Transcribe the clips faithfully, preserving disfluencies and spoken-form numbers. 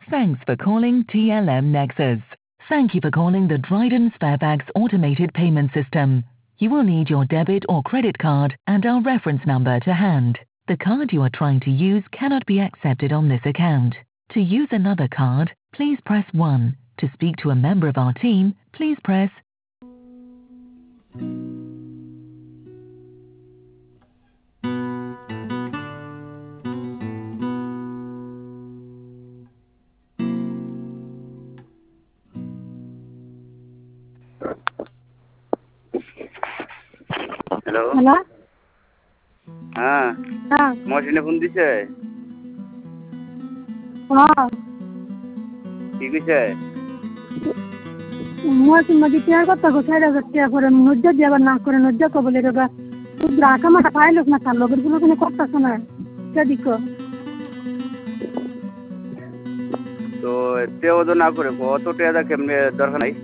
Thanks for calling T L M Nexus. Thank you for calling the Dryden Sparebags automated payment system. You will need your debit or credit card and our reference number to hand. The card you are trying to use cannot be accepted on this account. To use another card, please press one. To speak to a member of our team, please press hello hello হ্যাঁ হ্যাঁ মহসিনে phone দিছে হ্যাঁ কি কইছে মহসিন মাঝে টেয়ার কথা গো চার হাজার টাকা করে নজ্জা দিয়ে আবার না করে নজ্জা কো বলে রেগা রাখা মাটা পাইলো না তার লগের গুলো কোনো কথা শোনা সেদিক তো তেও তো না করে কত টাকা কেমনে দরকার নাই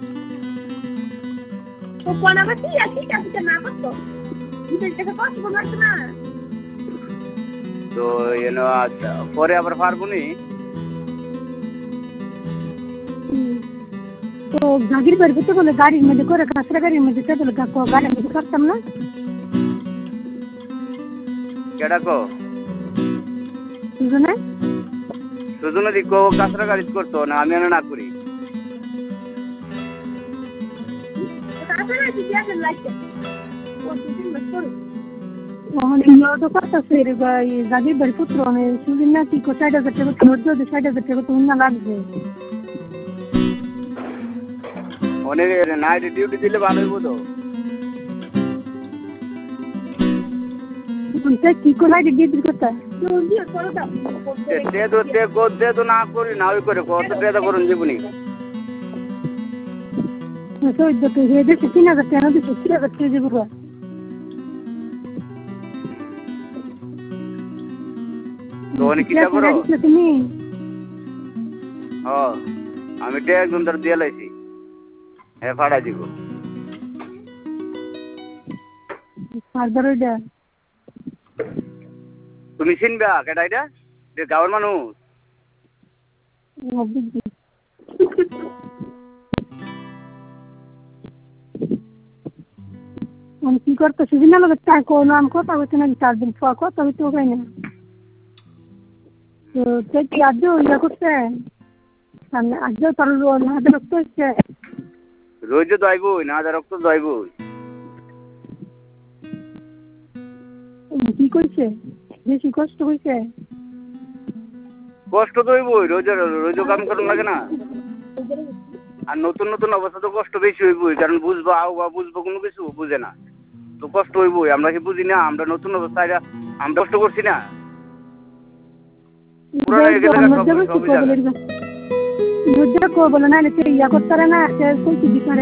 ও কোনা বাতি আছে কাছে না করতো দিতে টাকা কত বলছ না তো এনো পরে আবার পারবো নি তো গাড়ির বের করতে বলে গাড়ির মধ্যে করে কাঁচরা গাড়ির মধ্যে চাপে গাড়ি গাড়ির মধ্যে করতাম না কেডা কো বুঝলে সুজনে দি কো কাছরা গাড়ি করতো না আমি না করি কাঁচরা গাড়ি দিয়ে আসলে লাগছে ও দিন মত করো ওখানে ইয়া তো করতেছে রে ভাই গাড়ির বের পুত্র আমি সুদিন না কি কোথায় যাচ্ছে তো মধ্যে যে সাইডে যাচ্ছে তো না লাগবে অনেক নাইট ডিউটি দিলে ভালো হইব তো তুই কি কোলাই ডিউটি করতে জলদি করো দাও তে তো তে কো দে তো না করি না ওই করে কত টাকা করুন জীবনী তো তো হেদে তিন হাজার টাকা দিতে তিন হাজার টাকা দিব তো অনেক কি করো তুমি ও আমি টে একদম ধর দিয়ে লাইছি এ ফাড়া দিব আর ধরে দে তুমি চিনবা কেডা এটা যে গাঁওর মানুষ আমি কি করতেছি না লোক তাই কোনো আমি কথা হচ্ছে না চার দিন পর কথা হইতে হবে না তো সে কি আজ ইয়া করছে সামনে আজ তার না রক্ত হচ্ছে রোজ তো আইবই না রক্ত তো আইবই কি করছে বেশি কষ্ট হয়েছে কষ্ট তো হইবই রোজ রোজ কাম করুন লাগে না আর নতুন নতুন অবস্থা তো কষ্ট বেশি হইবই কারণ বুঝবো আও বা বুঝবো কোনো কিছু বুঝে না তো কষ্ট হইবই আমরা কি বুঝি না আমরা নতুন অবস্থায় আমরা কষ্ট করছি না বলে না ইয়া করতে না